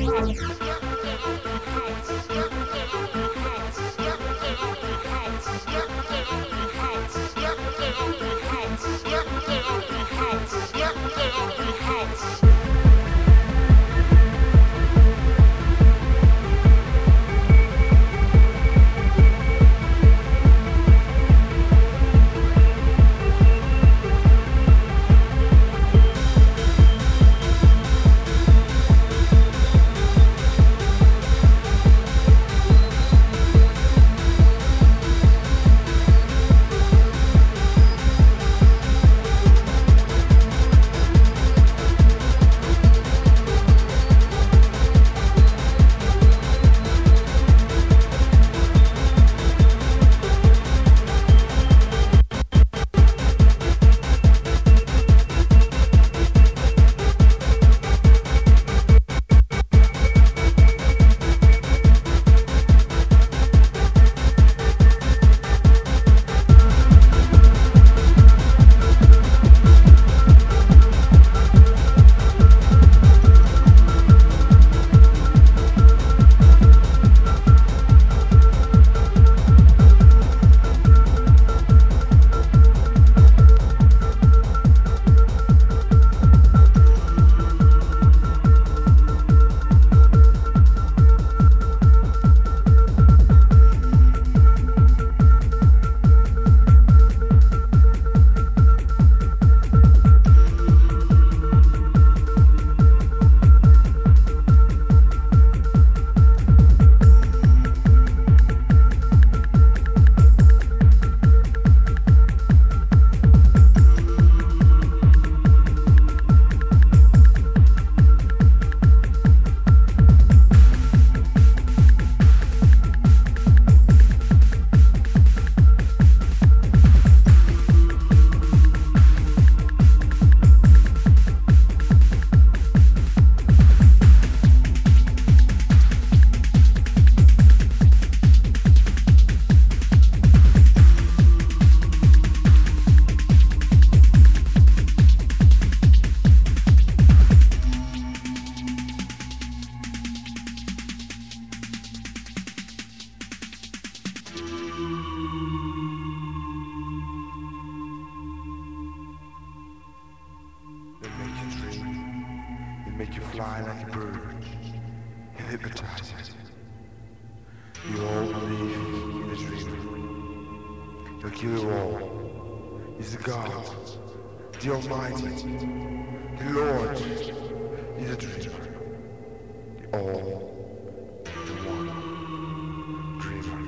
make you fly like a bird and hypnotize you. You all believe in a dream. He'll kill you all. He's the God, the Almighty, the Lord. He's a dreamer. The all, the one dreamer.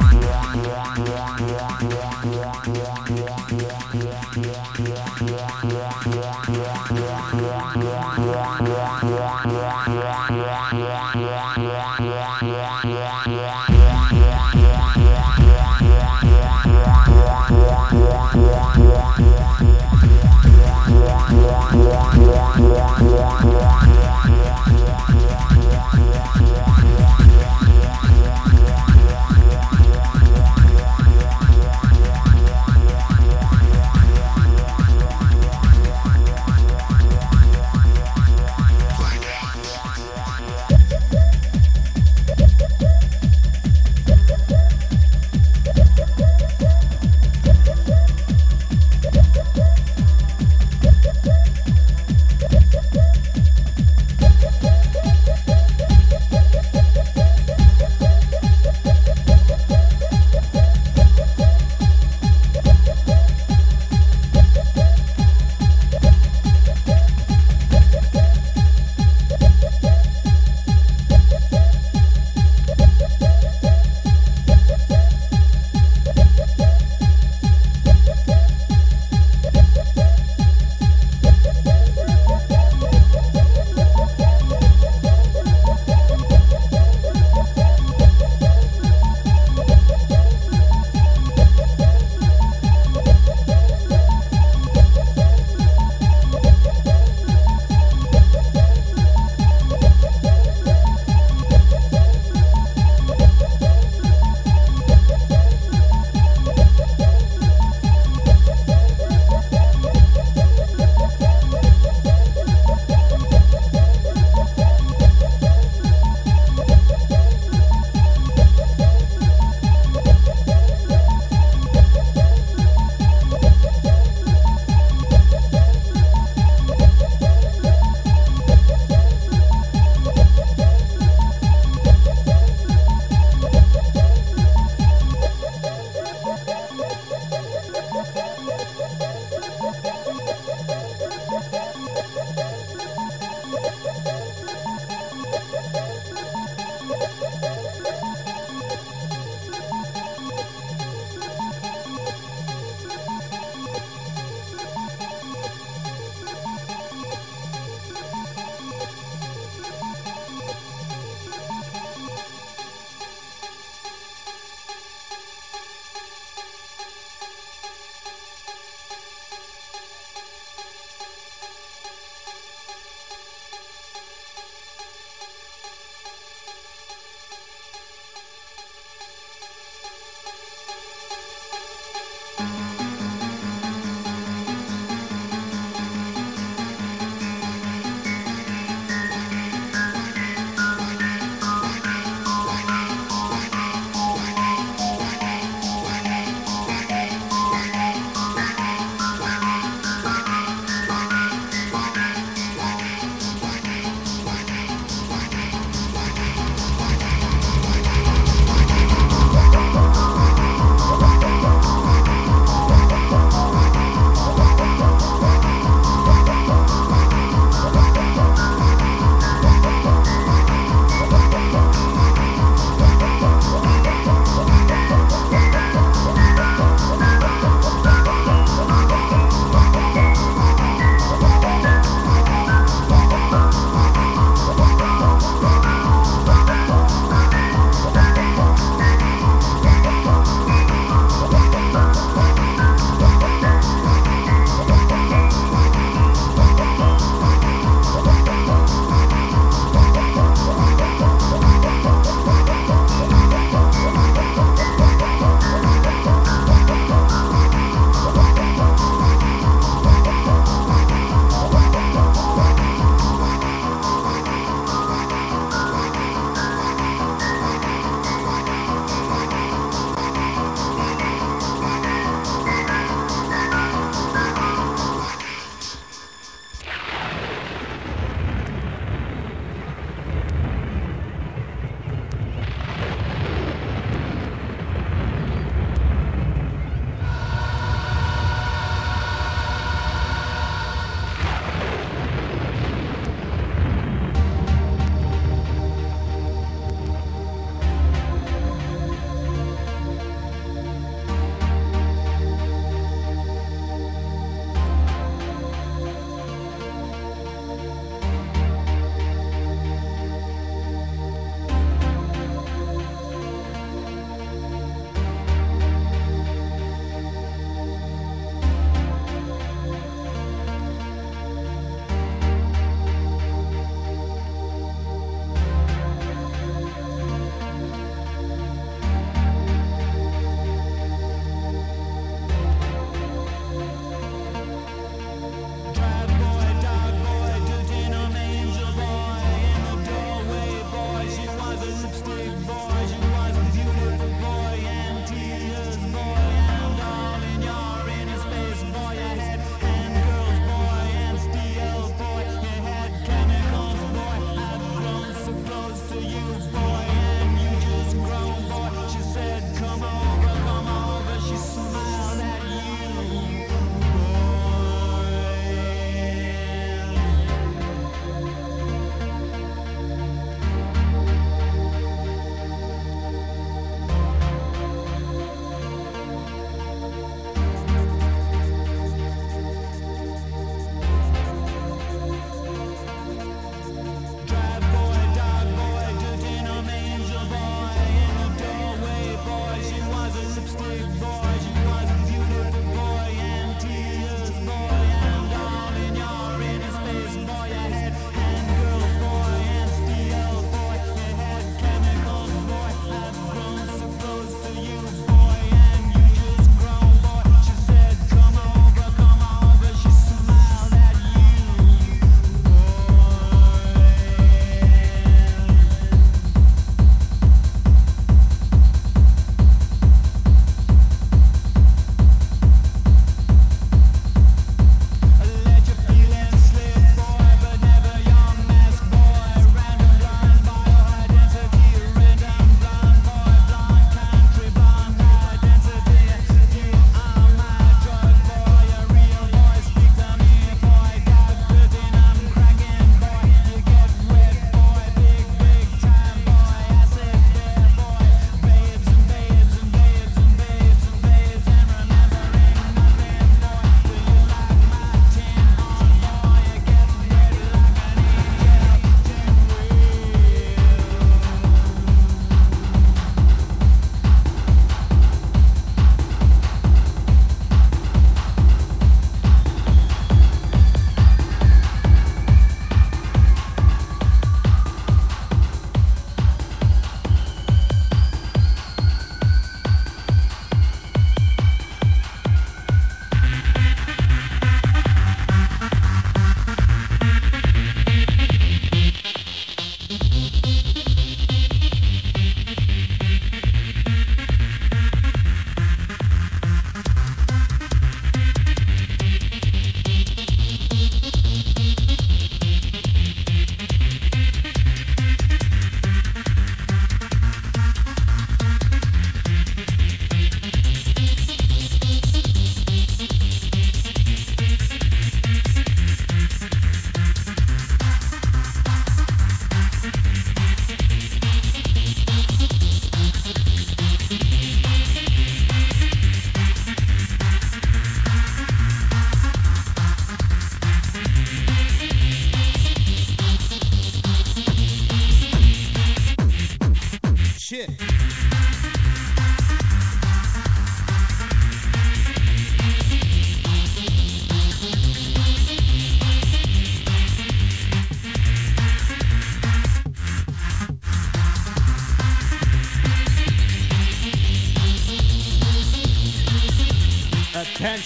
One.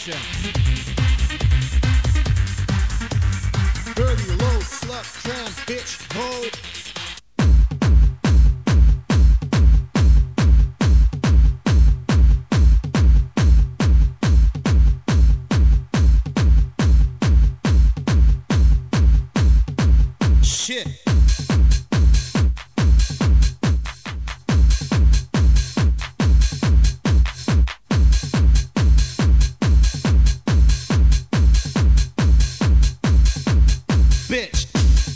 Attention. Dirty, low, slut, tramp, bitch, hoe. Shit. Bitch.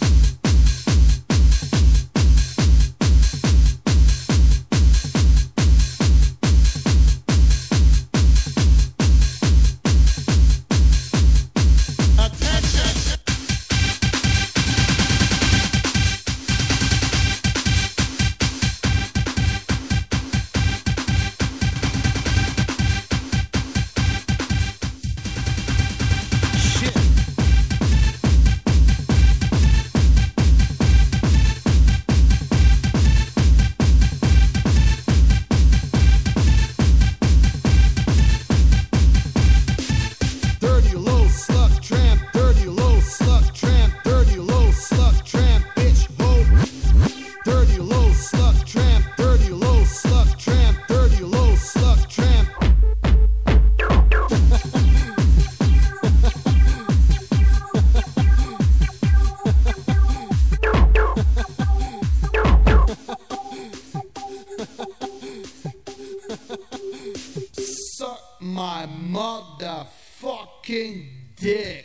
Suck my motherfucking dick.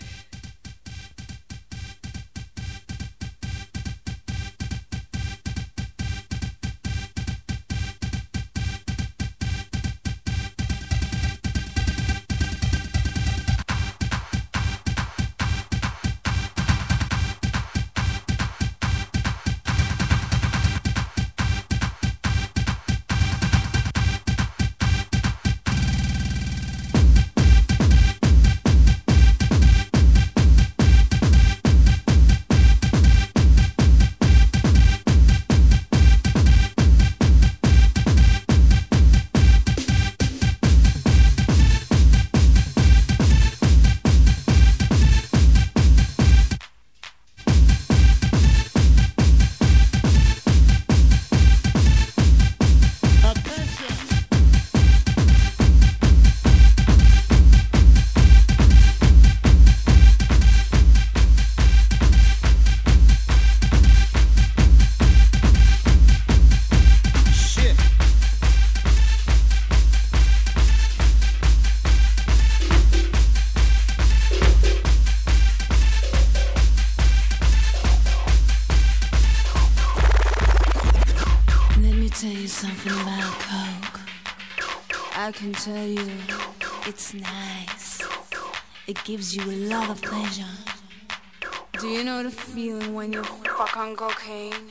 Something about Coke. I can tell you, it's nice. It gives you a lot of pleasure. Do you know the feeling when you fuck on cocaine?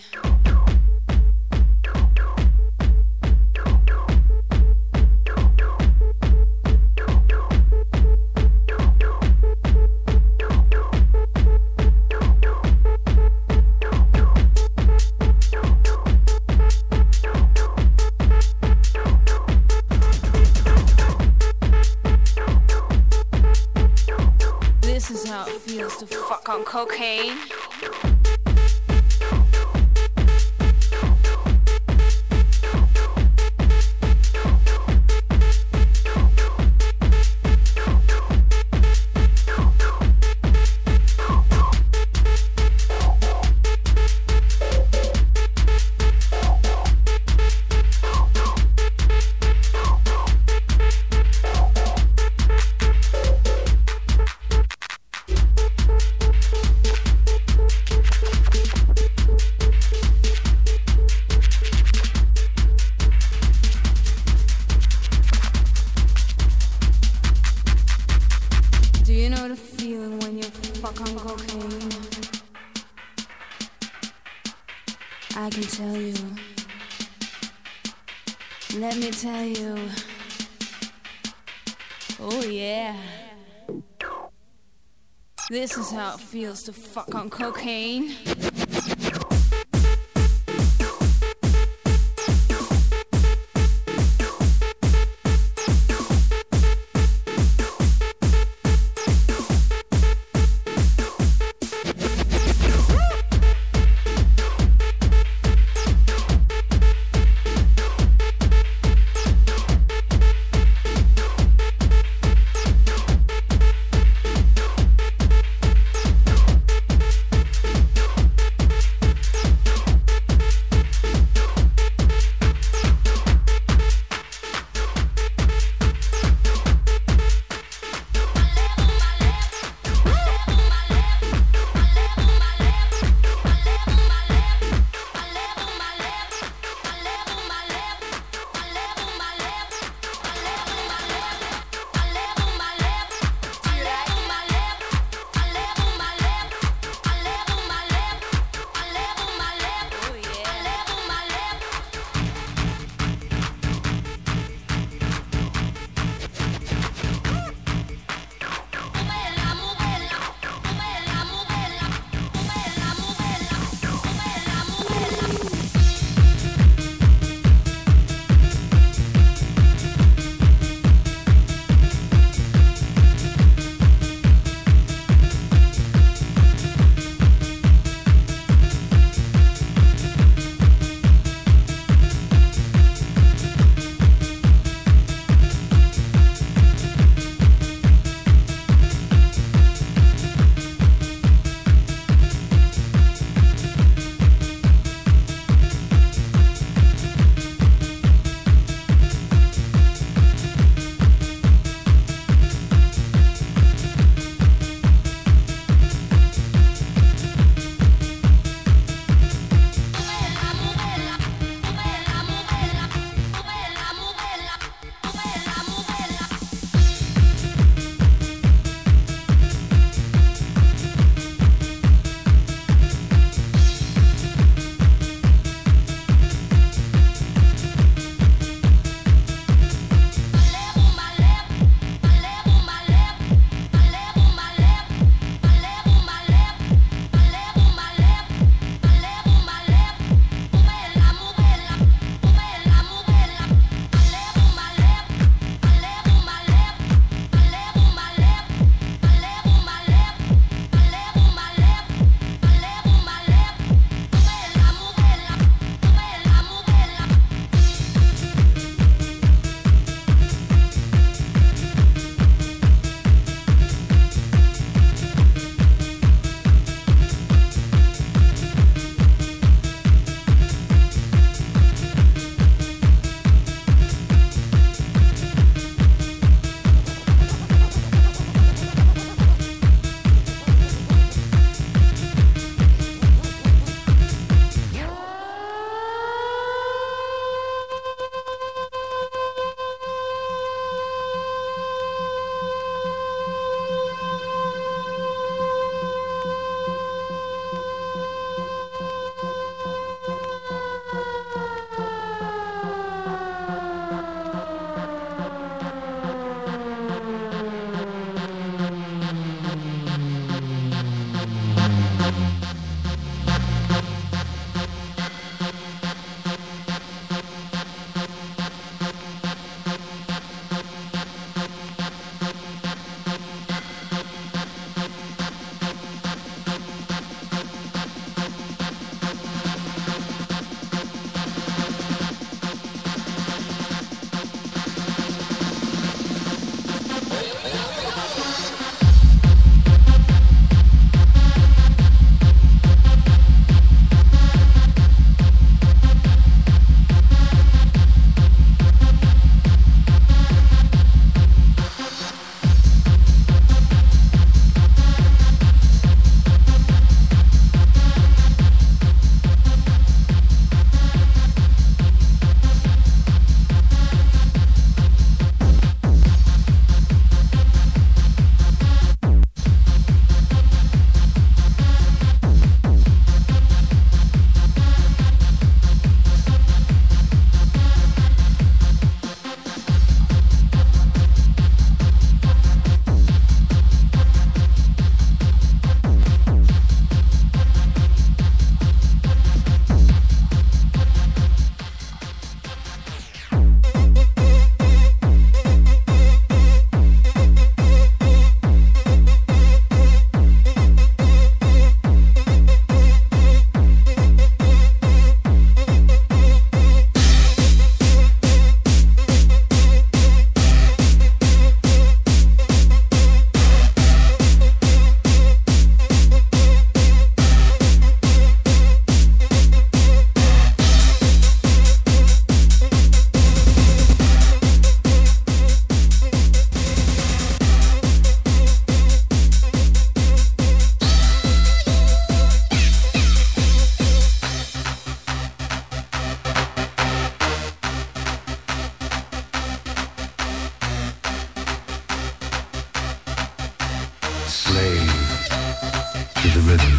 This is how it feels to fuck on cocaine. I can tell you, let me tell you, oh yeah, this is how it feels to fuck on cocaine. slave to the rhythm.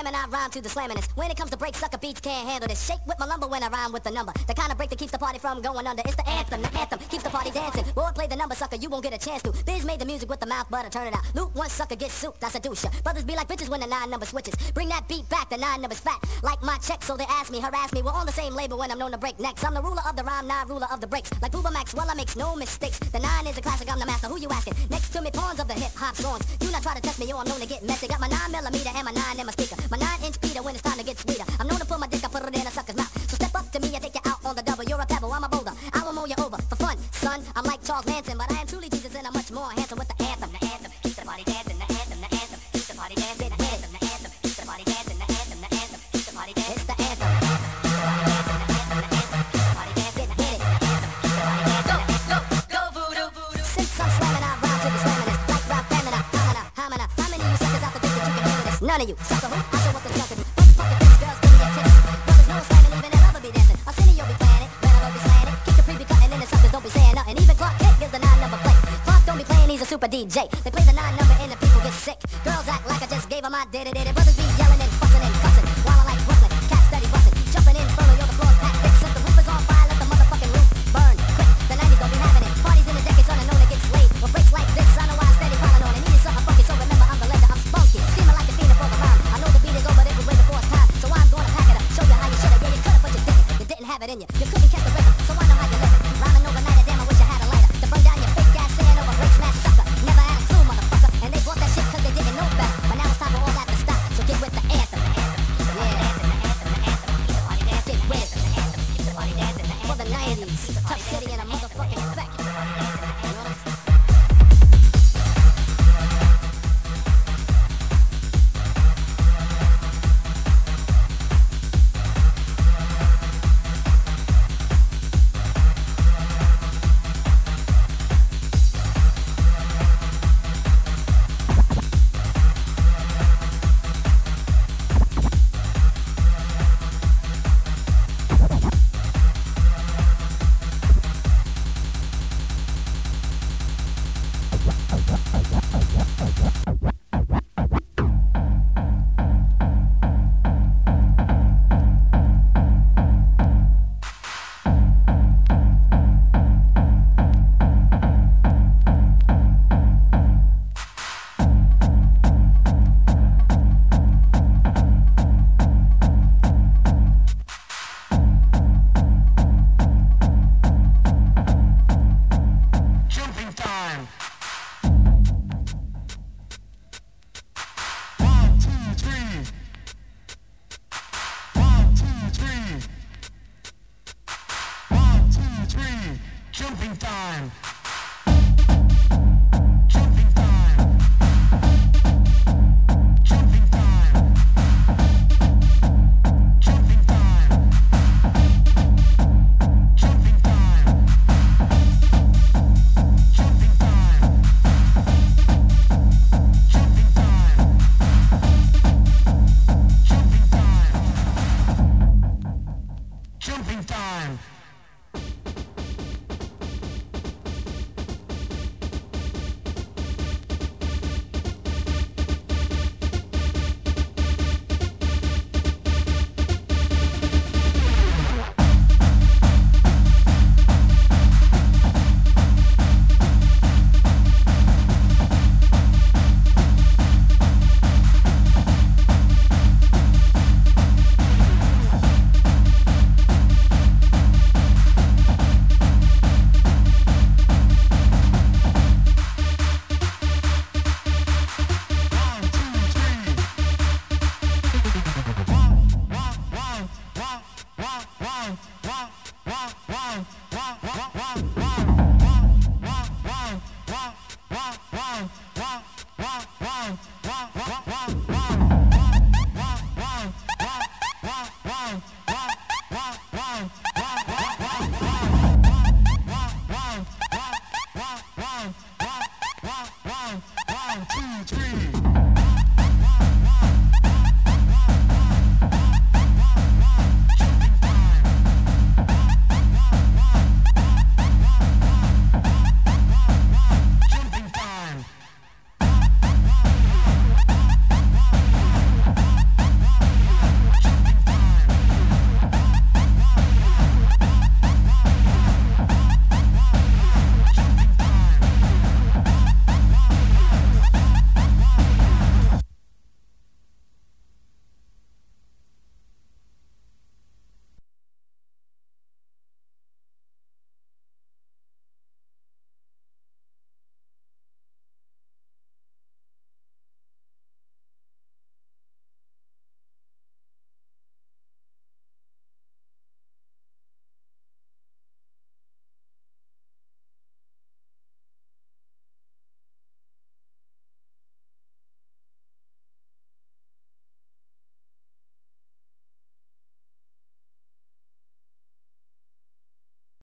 slamming, I rhyme to the slamminess. When it comes to break, sucker beats can't handle this. Shake with my lumber when I rhyme with the number. The kind of break that keeps the party from going under. It's the anthem keeps the party dancing. Boy, play the number, sucker, you won't get a chance to. Biz made the music with the mouth, butter, turn it out. Loop one sucker gets soup, that's a douche. Brothers be like bitches when the 9 number switches. Bring that beat back, the 9 number's fat. Like my check, so they ask me, harass me. We're on the same label when I'm known to break necks. I'm the ruler of the rhyme, not ruler of the breaks. Like Booba Max, well, I makes no mistakes. The 9 is a classic, I'm the master, who you asking? Next to me, pawns of the hip-hop songs. Do not try to test me, yo, I'm known to get messy. Got my 9mm and my 9 in my speaker. My 9-inch Peter when it's time to get sweeter. I'm known to put my dick, I put it in a sucker's mouth. So step up to me, I take you out on the double. You're a pebble, I'm a boulder. I will mow you over for fun, son. I'm like Charles Manson, but I am truly Jesus and I'm much more handsome with the anthem. The anthem, keep the party dancing. The anthem, keep the party dancing. The anthem, keep the party dancing. The anthem, keep the party dancing. It's the anthem. None of you, sucker who? I show what the sucker do. Fucking bitch, girls, give me a kiss. Brothers know slamming, even their lover be dancing. Arsenio be playing it, Renalo be slaying it. Keep the pre-be cutting in the suckers, don't be saying nothing. Even Clark Kent gives the 9 number play. Clark don't be playing, he's a super DJ. They play the 9 number and the people get sick. Girls act like I just gave them my did-it. Brothers be yelling and fussing and cussing. While I like Brooklyn, cats steady busting. Jumping in, furlough, yo, the floor's packed thick. Since the roof is on fire, let the motherfucking roof burn quick. The 90s don't be having it. Parties in the decades, son, I know they get slayed. With breaks like this, I know I steady piling on. And need something funky, so remember I'm the lender, I'm spunky. Seeming like the fiend for the rhyme. I know the beat is over, it was way before it's time. So I'm gonna pack it up, show you how you should have. Yeah, you could've, but you didn't. You didn't have it in you. You couldn't catch the rhythm, so I know how you live it. Rhyming overnight, damn, I wish I had a lighter to burn down your fake ass sand over break smash sucker. Never had a clue, motherfucker. And they bought that shit cause they didn't know better. But now it's time for all that to stop. So get with the anthem. Yeah. Get with it. For the 90s, tough city in a